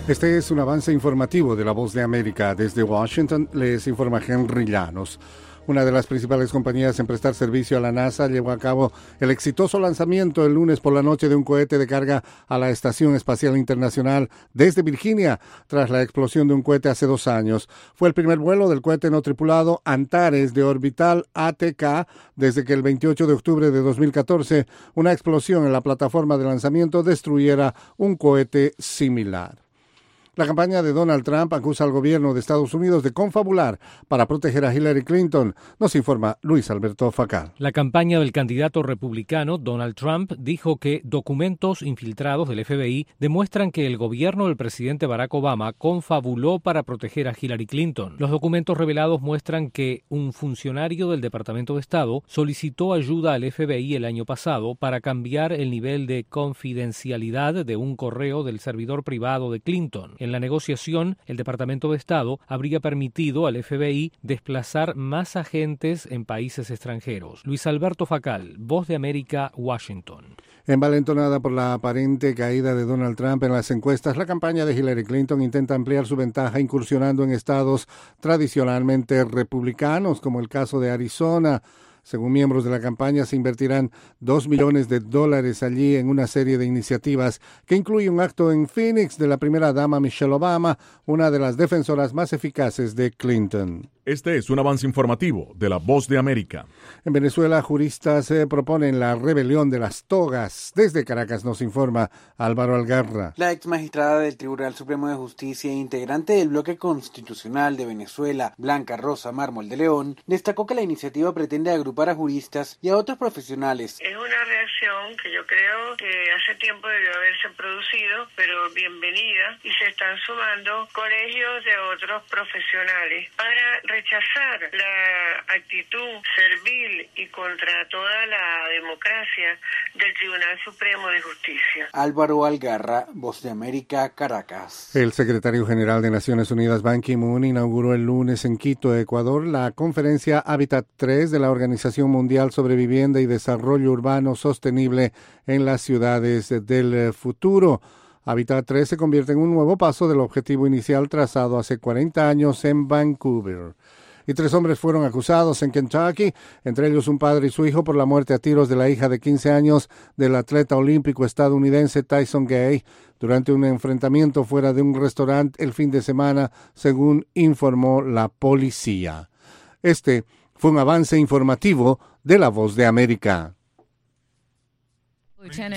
Este es un avance informativo de La Voz de América. Desde Washington les informa Henry Llanos. Una de las principales compañías en prestar servicio a la NASA llevó a cabo el exitoso lanzamiento el lunes por la noche de un cohete de carga a la Estación Espacial Internacional desde Virginia, tras la explosión de un cohete hace 2 años. Fue el primer vuelo del cohete no tripulado Antares de Orbital ATK desde que el 28 de octubre de 2014 una explosión en la plataforma de lanzamiento destruyera un cohete similar. La campaña de Donald Trump acusa al gobierno de Estados Unidos de confabular para proteger a Hillary Clinton. Nos informa Luis Alberto Facal. La campaña del candidato republicano Donald Trump dijo que documentos infiltrados del FBI demuestran que el gobierno del presidente Barack Obama confabuló para proteger a Hillary Clinton. Los documentos revelados muestran que un funcionario del Departamento de Estado solicitó ayuda al FBI el año pasado para cambiar el nivel de confidencialidad de un correo del servidor privado de Clinton. En la negociación, el Departamento de Estado habría permitido al FBI desplazar más agentes en países extranjeros. Luis Alberto Facal, Voz de América, Washington. Envalentonada por la aparente caída de Donald Trump en las encuestas, la campaña de Hillary Clinton intenta ampliar su ventaja incursionando en estados tradicionalmente republicanos, como el caso de Arizona. Según miembros de la campaña, se invertirán $2 millones allí en una serie de iniciativas que incluye un acto en Phoenix de la primera dama Michelle Obama, una de las defensoras más eficaces de Clinton. Este es un avance informativo de La Voz de América. En Venezuela, juristas proponen la rebelión de las togas. Desde Caracas nos informa Álvaro Algarra. La ex magistrada del Tribunal Supremo de Justicia e integrante del bloque constitucional de Venezuela, Blanca Rosa Mármol de León, destacó que la iniciativa pretende agrupar a juristas y a otros profesionales. Es una reacción que yo creo que hace tiempo debió haberse producido, pero bienvenida, y se están sumando colegios de otros profesionales para rechazar la actitud servil y contra toda la democracia del Tribunal Supremo de Justicia. Álvaro Algarra, Voz de América, Caracas. El secretario general de Naciones Unidas, Ban Ki-moon, inauguró el lunes en Quito, Ecuador, la conferencia Hábitat 3 de la Organización Mundial sobre Vivienda y Desarrollo Urbano Sostenible en las ciudades del futuro. Hábitat 3 se convierte en un nuevo paso del objetivo inicial trazado hace 40 años en Vancouver. Y 3 hombres fueron acusados en Kentucky, entre ellos un padre y su hijo, por la muerte a tiros de la hija de 15 años del atleta olímpico estadounidense Tyson Gay durante un enfrentamiento fuera de un restaurante el fin de semana, según informó la policía. Este fue un avance informativo de La Voz de América.